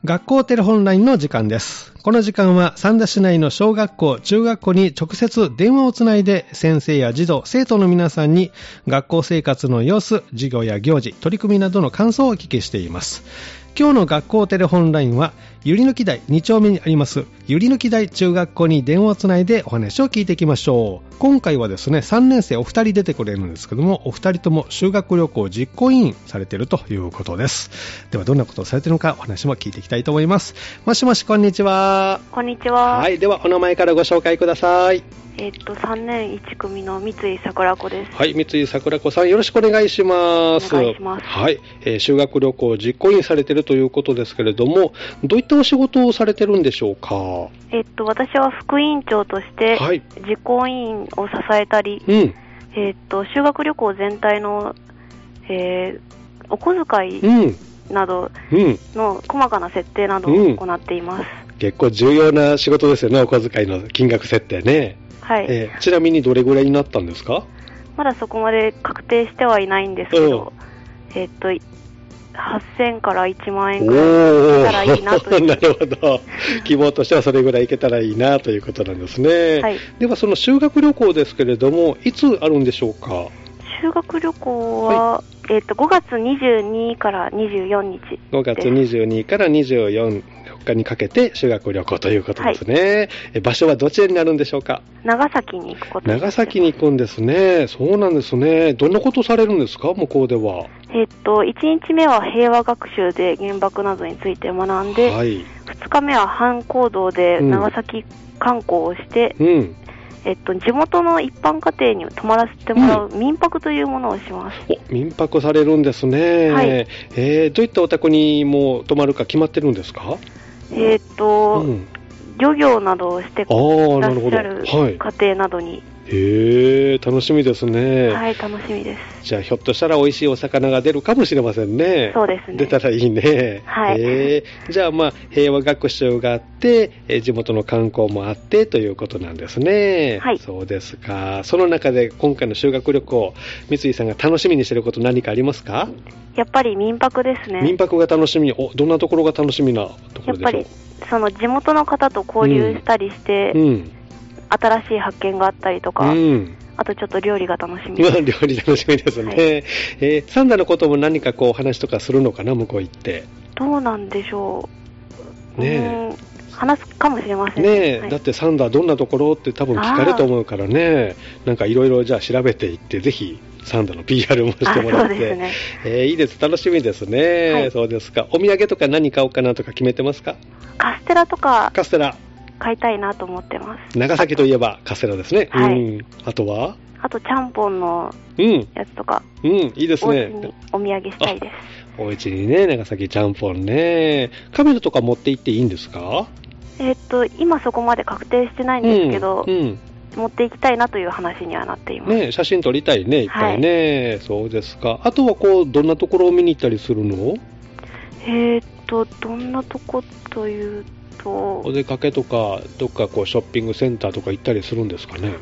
学校テレホンラインの時間です。この時間は三田市内の小学校、中学校に直接電話をつないで先生や児童、生徒の皆さんに学校生活の様子、授業や行事、取り組みなどの感想をお聞きしています。今日の学校テレホンラインはゆりぬき台2丁目にありますゆりぬき台中学校に電話をつないでお話を聞いていきましょう。今回はですね、3年生お二人出てくれるんですけども、お二人とも修学旅行実行委員されているということです。ではどんなことをされているのかお話も聞いていきたいと思います。もしもし、こんにちは。 こんにちは。 はい、ではお名前からご紹介ください。 3年1組の三井桜子です。 はい、三井桜子さん、よろしくお願いします。 お願いします。 はい、修学旅行実行委員されているということですけれども、どういったお仕事をされてるんでしょうか？ 私は副委員長として、はい、実行委員を支えたり、修学旅行全体の、お小遣いなどの細かな設定などを行っています。 結構重要な仕事ですよね、お小遣いの金額設定ね。 はい。 ちなみにどれぐらいになったんですか？ まだそこまで確定してはいないんですけど、8000から1万円くらいいけたらいいなという。 なるほど。希望としてはそれぐらいいけたらいいなということなんですね。はい。ではその修学旅行ですけれども、いつあるんでしょうか？ 修学旅行は、5月22から24日です。 5月22から24日にかけて修学旅行ということですね。はい、場所はどちらになるんでしょうか？ 長崎に行くことです。 長崎に行くんですね。そうなんですね。どんなことされるんですか、向こうでは？ 1日目は平和学習で原爆などについて学んで、はい、2日目は半行動で長崎観光をして、地元の一般家庭に泊まらせてもらう民泊というものをします。 民泊されるんですね。はい。どういったお宅にも泊まるか決まってるんですか？ 漁業などをしていらっしゃる家庭などに。 楽しみですね。 はい、楽しみです。 じゃあひょっとしたら美味しいお魚が出るかもしれませんね。 そうですね。 出たらいいね。はい。じゃあ平和学習があって、地元の観光もあってということなんですね。はい。そうですか。その中で今回の修学旅行、三井さんが楽しみにしていること何かありますか？ やっぱり民泊ですね。 民泊が楽しみ。どんなところが楽しみなところでしょう？やっぱりその地元の方と交流したりして、新しい発見があったりとか、あとちょっと料理が楽しみです。 料理楽しみですね。はい、サンダのことも何か話とかするのかな、向こう行って。 どうなんでしょう。 ねえ。 話すかもしれませんね。だってサンダどんなところって多分聞かれると思うからね。なんかいろいろじゃあ調べていってぜひサンダの PR もしてもらって。そうですね。いいです。楽しみですね。はい、そうですか。お土産とか何買おうかなとか決めてますか？ カステラとか。 カステラ。買いたいなと思ってます。 長崎といえばカステラですね。はい。あとは？ あとちゃんぽんのやつとか。 いいですね。 お土産したいです。 お家にね、長崎ちゃんぽんね。カメラとか持って行っていいんですか？ 今そこまで確定してないんですけど、持っていきたいなという話にはなっています。 ね、写真撮りたいね、いっぱいね。はい、そうですか。あとはどんなところを見に行ったりするの？ どんなとこというと、 お出かけとかどっかショッピングセンターとか行ったりするんですかね？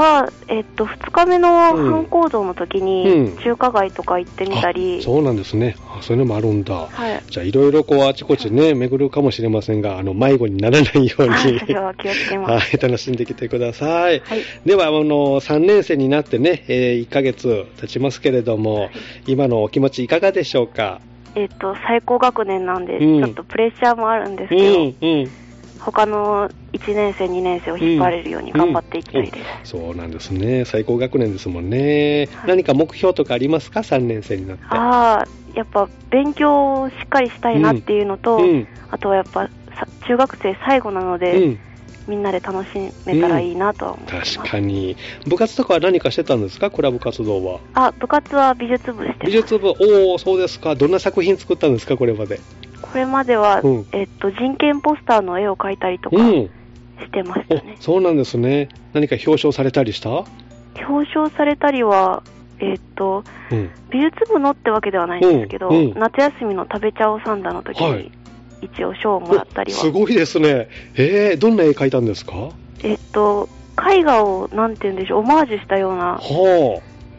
2日目の半行動の時に中華街とか行ってみたり、 そうなんですね。そういうのもあるんだ。はい、じゃあいろいろあちこちね巡るかもしれませんが、迷子にならないように、 それは気をつけます。 はい、楽しんできてください。はい、では3年生になってね、1ヶ月経ちますけれども、今のお気持ちいかがでしょうか？ 最高学年なんで、ちょっとプレッシャーもあるんですけど、他の1年生、2年生を引っ張れるように頑張っていきたいです。 そうなんですね。最高学年ですもんね。はい、何か目標とかありますか？3年生になって。 やっぱ勉強をしっかりしたいなっていうのと、あとはやっぱ中学生最後なので、みんなで楽しめたらいいなとは思います。 確かに。部活とかは何かしてたんですか？クラブ活動は。 部活は美術部してます。 美術部、そうですか。どんな作品作ったんですか、これまで？ これまでは、人権ポスターの絵を描いたりとかしてましたね。 そうなんですね。何か表彰されたりした？ 表彰されたりは、美術部のってわけではないんですけど、夏休みの食べちゃおサンダの時に、一応賞をもらったりは。 すごいですね。どんな絵描いたんですか？ 絵画をなんて言うんでしょう、オマージュしたような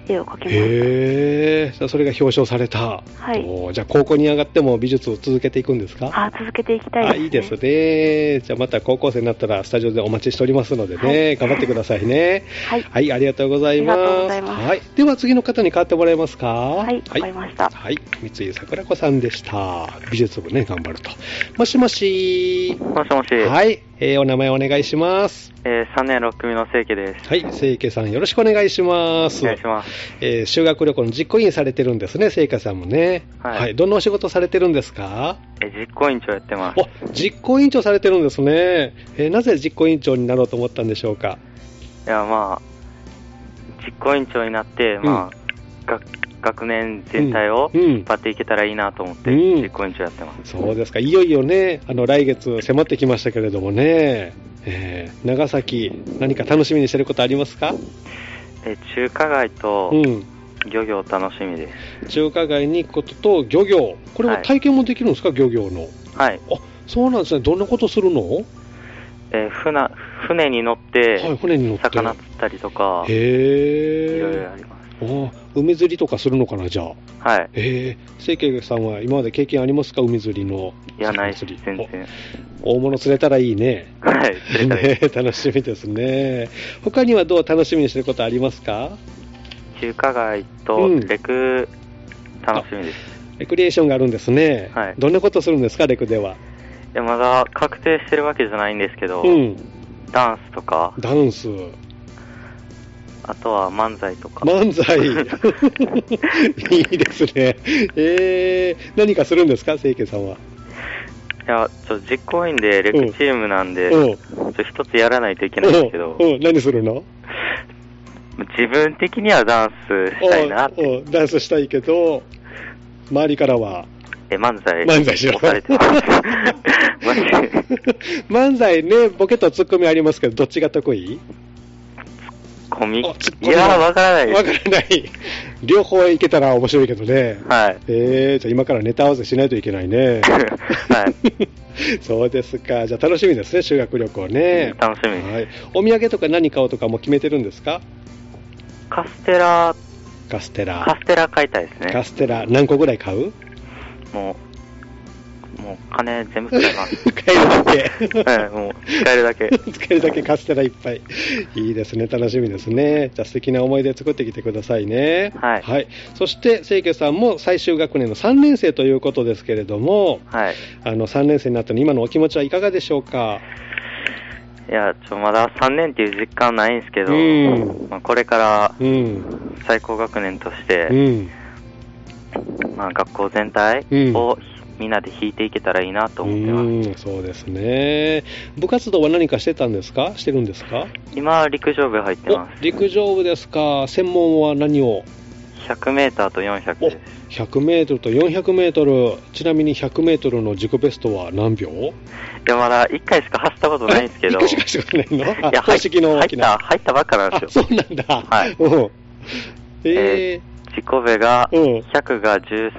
絵を描きました。それが表彰された。 はい。 じゃあ高校に上がっても美術を続けていくんですか？ 続けていきたいですね。 いいですね。じゃあまた高校生になったらスタジオでお待ちしておりますのでね、はい、頑張ってくださいね。 はい。 はい、ありがとうございます。 ありがとうございます。 はい。では次の方に代わってもらえますか？ はい、わかりました。 はい。三井桜子さんでした。美術部ね、頑張ると。もしもし。 もしもし。 はい。お名前お願いします。 3年6組の清家です。 はい、清家さんよろしくお願いします。 お願いします。 修学旅行の実行委員されてるんですね、清家さんもね。 はい。 はい、どんなお仕事されてるんですか？ 実行委員長やってます。 実行委員長されてるんですね。なぜ実行委員長になろうと思ったんでしょうか？ いや、まあ、実行委員長になって、まあ、学年全体を引っ張っていけたらいいなと思って、実行委員長やってます。 そうですか。いよいよね、来月迫ってきましたけれどもね、長崎、何か楽しみにしてることありますか？ 中華街と漁業楽しみです。 中華街に行くことと漁業、これは体験もできるんですか？漁業の。 はい。 そうなんですね。どんなことするの？ 船に乗って、 船に乗って魚釣ったりとか、いろいろあります。 海釣りとかするのかな、じゃあ。 はい。 清家さんは今まで経験ありますか？海釣りの。 いや、ないし、全然。 大物釣れたらいいね。 はい、釣れたらいい。 楽しみですね。他にはどう楽しみにしてることありますか？ 中華街とレク、楽しみです。 レクリエーションがあるんですね。 はい。 どんなことするんですか、レクでは？ いや、まだ確定してるわけじゃないんですけど、ダンスとか。 ダンス。 あとは漫才とか。 漫才いいですね。何かするんですか、清家さんは？ いや、実行委員でレクチームなんで、一つやらないといけないんですけど。 何するの？ 自分的にはダンスしたいなって。 ダンスしたいけど、周りからは？ 漫才しろ。 されてます。 漫才ね、ボケとツッコミありますけど、どっちが得意？ いや、わからないです。 わからない。両方いけたら面白いけどね。 はい。 じゃあ今からネタ合わせしないといけないね。 はい。 そうですか。じゃあ楽しみですね、修学旅行ね。 楽しみです。 はい。お土産とか何買おうとかも決めてるんですか？ カステラ買いたいですね。 カステラ何個ぐらい買う？ もう金全部使います。 買えるだけ。 はい、もう使えるだけ。 使えるだけカステラいっぱい。いいですね、楽しみですね。じゃあ素敵な思い出作ってきてくださいね。 はい。 はい。そして清家さんも最終学年の3年生ということですけれども、 はい。 3年生になったの今のお気持ちはいかがでしょうか？ いや、まだ3年っていう実感ないんですけど、まあ、これから最高学年として、まあ、学校全体をみんなで弾いていけたらいいなと思ってます。 そうですね。部活動は何かしてるんですか？ 今陸上部入ってます。 陸上部ですか。専門は何を ？100メーターと400です。 100メートルと400メートル。ちなみに100メートルの自己ベストは何秒？いや、まだ1回しか走ったことないんですけど。 1回しか走ったことないの？ いや、 公式の大きな。 入ったばっかなんですよ。 そうなんだ。 はい。自己ベが、100が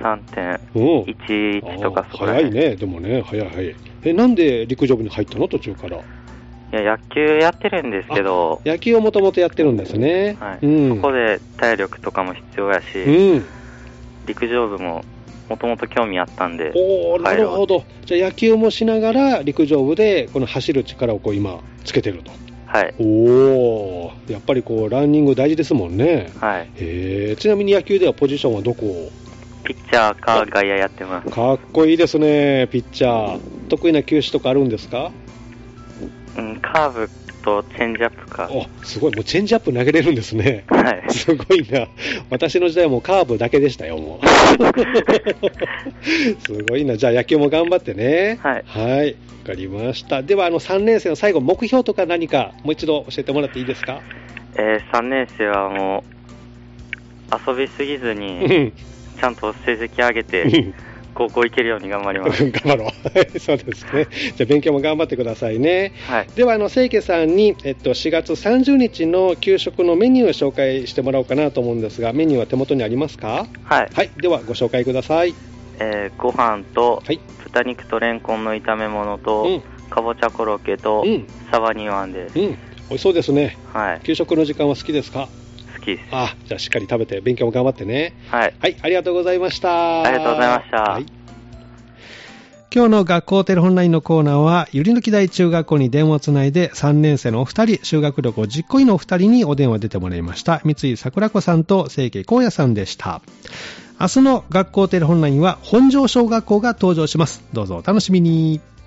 13.11 とかそこら辺。 早いね、でもね、早い。なんで陸上部に入ったの？途中から。 いや、野球やってるんですけど。 野球をもともとやってるんですね。 はい。そこで体力とかも必要やし、陸上部ももともと興味あったんで。 なるほど。じゃあ野球もしながら陸上部でこの走る力を今つけてると。 はい。 やっぱりランニング大事ですもんね。 はい。 ちなみに野球ではポジションはどこを？ ピッチャーか外野やってます。 かっこいいですね、ピッチャー。得意な球種とかあるんですか？ カーブとチェンジアップか。 すごい。もうチェンジアップ投げれるんですね。 はい。 すごいな。私の時代はもうカーブだけでしたよ、もう。すごいな。じゃあ野球も頑張ってね。 はい。 はい。わかりました。では3年生の最後、目標とか何かもう一度教えてもらっていいですか ？3年生はもう遊びすぎずにちゃんと成績上げて高校行けるように頑張ります。 頑張ろう。そうですね。じゃあ勉強も頑張ってくださいね。 はい。 では清家さんに、4月30日の給食のメニューを紹介してもらおうかなと思うんですが、メニューは手元にありますか？ はい。 はい。ではご紹介ください。 ご飯と、豚肉とレンコンの炒め物と、かぼちゃコロッケと、サバニワンです。 美味しそうですね。 はい。 給食の時間は好きですか？ 好きです。 じゃあしっかり食べて勉強も頑張ってね。 はい。 はい、ありがとうございました。 ありがとうございました。はい、 今日の学校テレホンラインのコーナーは、ゆりぬき台中学校に電話をつないで3年生のお二人、修学旅行実行委員のお二人にお電話出てもらいました。三井桜子さんと清家光也さんでした。明日の学校テレホンラインは本庄小学校が登場します。どうぞお楽しみに。